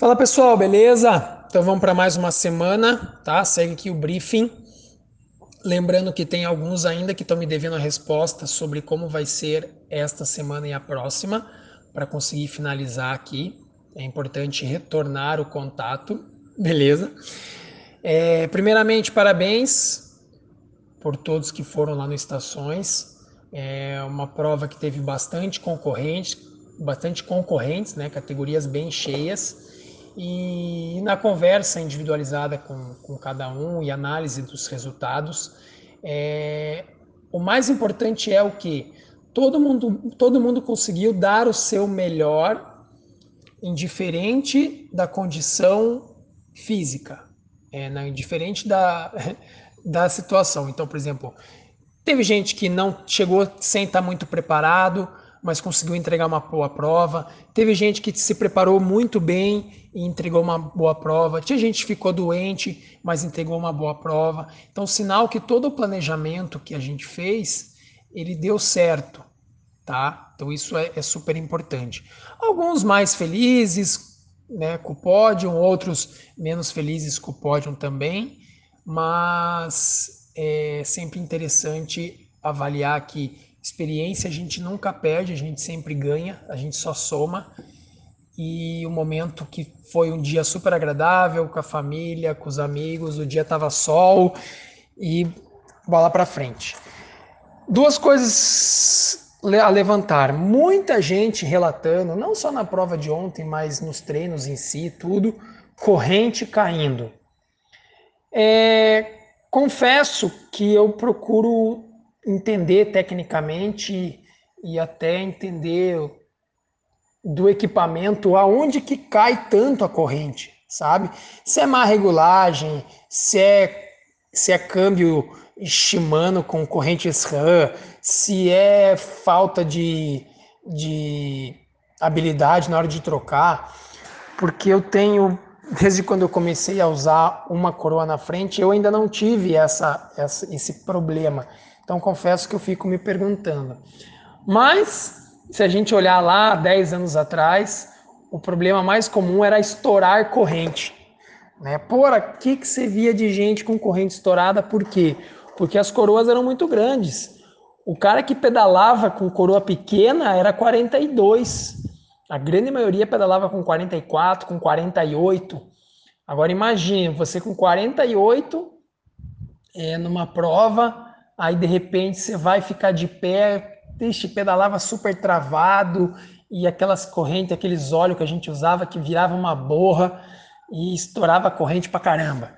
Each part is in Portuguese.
Fala pessoal, beleza? Então vamos para mais uma semana, tá? Segue aqui o briefing. Lembrando que tem alguns ainda que estão me devendo a resposta sobre como vai ser esta semana e a próxima, para conseguir finalizar aqui. É importante retornar o contato, beleza? Primeiramente, parabéns por todos que foram lá no Estações. É uma prova que teve bastante concorrentes, né? Categorias bem cheias. E na conversa individualizada com cada um e análise dos resultados, o mais importante é o que todo mundo conseguiu dar o seu melhor, indiferente da condição física, indiferente da situação. Então, por exemplo, teve gente que não chegou sem estar muito preparado, mas conseguiu entregar uma boa prova. Teve gente que se preparou muito bem e entregou uma boa prova. Tinha gente que ficou doente, mas entregou uma boa prova. Então, sinal que todo o planejamento que a gente fez, ele deu certo, tá? Então, isso é super importante. Alguns mais felizes, né, com o pódio, outros menos felizes com o pódio também, mas é sempre interessante avaliar que experiência a gente nunca perde, a gente sempre ganha, a gente só soma. E o momento que foi um dia super agradável com a família, com os amigos, o dia tava sol e bola para frente. Duas coisas a levantar. Muita gente relatando, não só na prova de ontem, mas nos treinos em si, tudo, corrente caindo. Confesso que eu procuro entender tecnicamente e até entender do equipamento aonde que cai tanto a corrente, sabe? Se é má regulagem, se é câmbio Shimano com corrente SRAM, se é falta de habilidade na hora de trocar, porque eu tenho, desde quando eu comecei a usar uma coroa na frente, eu ainda não tive esse problema. Então confesso que eu fico me perguntando. Mas, se a gente olhar lá 10 anos atrás, o problema mais comum era estourar corrente. Né? Porra, o que você via de gente com corrente estourada? Por quê? Porque as coroas eram muito grandes. O cara que pedalava com coroa pequena era 42. A grande maioria pedalava com 44, com 48. Agora imagine, você com 48 numa prova, aí de repente você vai ficar de pé, pedalava super travado, e aquelas correntes, aqueles óleos que a gente usava que virava uma borra e estourava a corrente pra caramba.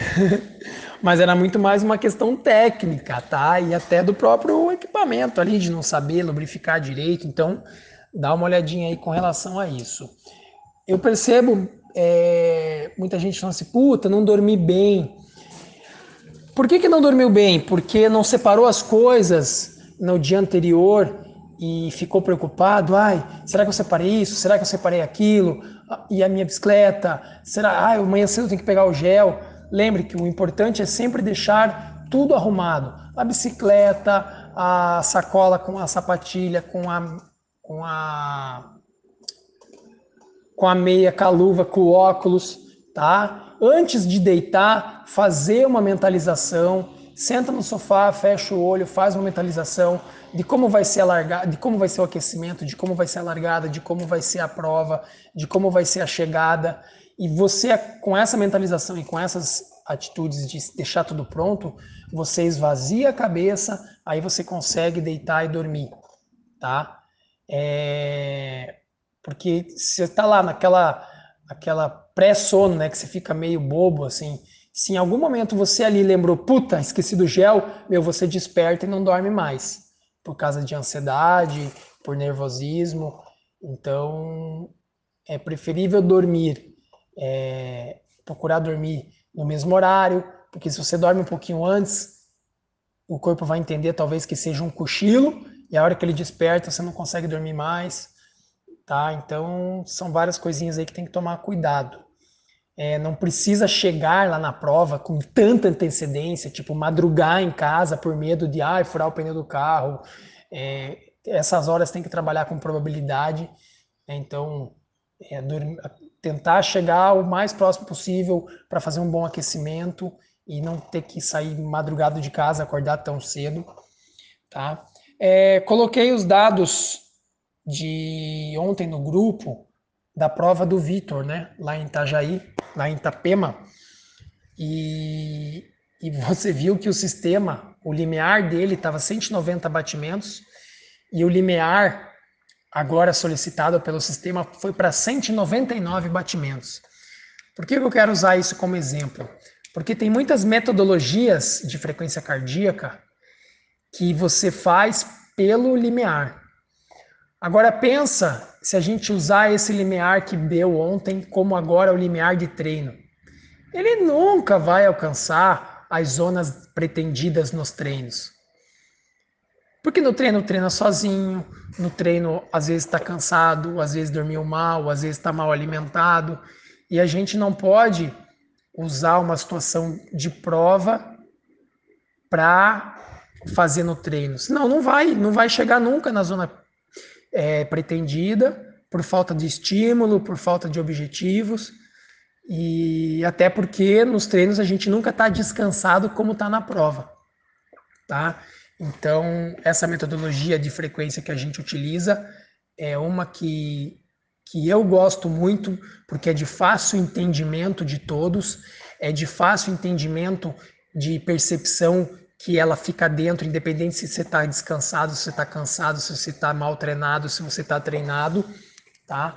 Mas era muito mais uma questão técnica, tá? E até do próprio equipamento ali, de não saber lubrificar direito. Então, dá uma olhadinha aí com relação a isso. Eu percebo muita gente falando assim, puta, não dormi bem. Por que não dormiu bem? Porque não separou as coisas no dia anterior e ficou preocupado. Ai, será que eu separei isso? Será que eu separei aquilo? E a minha bicicleta? Será? Ai, amanhã cedo eu tenho que pegar o gel. Lembre que o importante é sempre deixar tudo arrumado. A bicicleta, a sacola com a sapatilha, com a com a meia, com a luva, com o óculos, tá? Antes de deitar, fazer uma mentalização, senta no sofá, fecha o olho, faz uma mentalização de como vai ser a largada, de como vai ser o aquecimento, de como vai ser a largada, de como vai ser a prova, de como vai ser a chegada. E você, com essa mentalização e com essas atitudes de deixar tudo pronto, você esvazia a cabeça, aí você consegue deitar e dormir, tá? Porque você está lá aquela pré-sono, né, que você fica meio bobo, assim. Se em algum momento você ali lembrou, puta, esqueci do gel, você desperta e não dorme mais. Por causa de ansiedade, por nervosismo. Então, é preferível dormir, procurar dormir no mesmo horário, porque se você dorme um pouquinho antes, o corpo vai entender talvez que seja um cochilo, e a hora que ele desperta você não consegue dormir mais. Tá? Então, são várias coisinhas aí que tem que tomar cuidado. Não precisa chegar lá na prova com tanta antecedência, tipo madrugar em casa por medo de furar o pneu do carro. Essas horas tem que trabalhar com probabilidade. Então, tentar chegar o mais próximo possível para fazer um bom aquecimento e não ter que sair madrugado de casa, acordar tão cedo, tá? Coloquei os dados de ontem no grupo da prova do Vitor, né? Lá em Itajaí, lá em Itapema, e você viu que o sistema, o limiar dele estava 190 batimentos e o limiar agora solicitado pelo sistema foi para 199 batimentos. Por que eu quero usar isso como exemplo? Porque tem muitas metodologias de frequência cardíaca que você faz pelo limiar. Agora pensa se a gente usar esse limiar que deu ontem como agora o limiar de treino. Ele nunca vai alcançar as zonas pretendidas nos treinos. Porque no treino treina sozinho, no treino às vezes está cansado, às vezes dormiu mal, às vezes está mal alimentado. E a gente não pode usar uma situação de prova para fazer no treino. Senão não vai chegar nunca na zona pretendida, por falta de estímulo, por falta de objetivos. E até porque nos treinos a gente nunca está descansado como está na prova, tá? Então, essa metodologia de frequência que a gente utiliza é uma que eu gosto muito, porque é de fácil entendimento de todos, é de fácil entendimento de percepção que ela fica dentro, independente se você está descansado, se você está cansado, se você está mal treinado, se você está treinado, tá?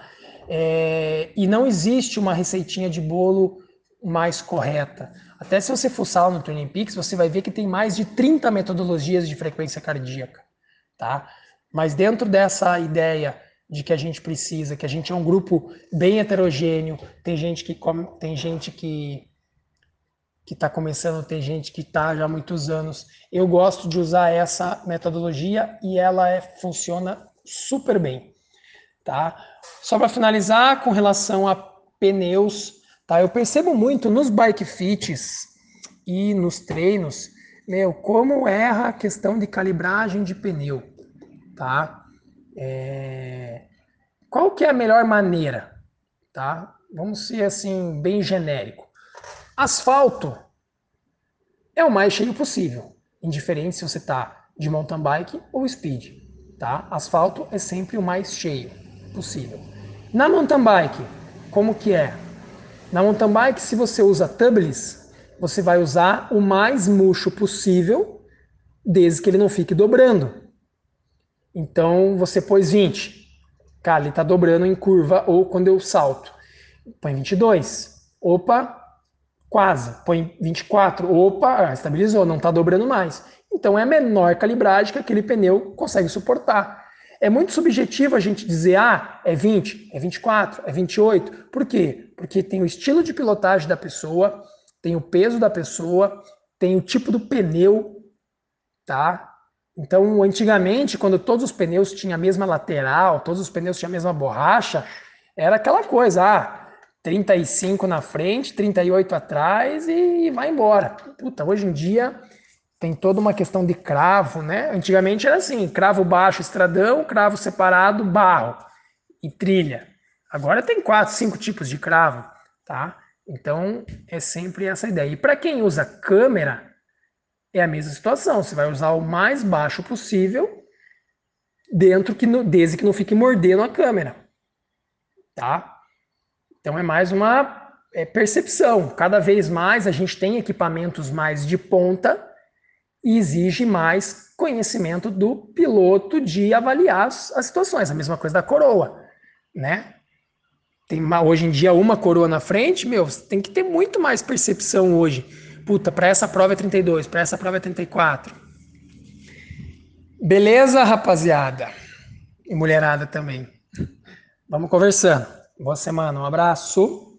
E não existe uma receitinha de bolo mais correta. Até se você fuçar lá no Training Peaks, você vai ver que tem mais de 30 metodologias de frequência cardíaca, tá? Mas dentro dessa ideia de que a gente precisa, que a gente é um grupo bem heterogêneo, tem gente que está começando, tem gente que está já há muitos anos. Eu gosto de usar essa metodologia e ela funciona super bem, tá? Só para finalizar, com relação a pneus, tá? Eu percebo muito nos bike fits e nos treinos, como erra a questão de calibragem de pneu, tá? Qual que é a melhor maneira, tá? Vamos ser assim, bem genérico. Asfalto é o mais cheio possível, indiferente se você está de mountain bike ou speed, tá? Asfalto é sempre o mais cheio possível. Na mountain bike, como que é? Na mountain bike, se você usa tubeless, você vai usar o mais murcho possível, desde que ele não fique dobrando. Então, você pôs 20. Cara, ele está dobrando em curva ou quando eu salto. Põe 22. Opa, quase. Põe 24. Opa, estabilizou, não está dobrando mais. Então, é a menor calibragem que aquele pneu consegue suportar. É muito subjetivo a gente dizer, é 20, é 24, é 28. Por quê? Porque tem o estilo de pilotagem da pessoa, tem o peso da pessoa, tem o tipo do pneu, tá? Então, antigamente, quando todos os pneus tinham a mesma lateral, todos os pneus tinham a mesma borracha, era aquela coisa, 35 na frente, 38 atrás e vai embora. Puta, hoje em dia tem toda uma questão de cravo, né? Antigamente era assim, cravo baixo, estradão, cravo separado, barro e trilha. Agora tem 4, 5 tipos de cravo, tá? Então, é sempre essa ideia. E para quem usa câmera, é a mesma situação. Você vai usar o mais baixo possível, desde que não fique mordendo a câmera, tá? Então é mais uma percepção. Cada vez mais a gente tem equipamentos mais de ponta e exige mais conhecimento do piloto de avaliar as situações. A mesma coisa da coroa, né? Tem hoje em dia uma coroa na frente, você tem que ter muito mais percepção hoje. Puta, para essa prova é 32, para essa prova é 34. Beleza, rapaziada? E mulherada também. Vamos conversando. Boa semana, um abraço.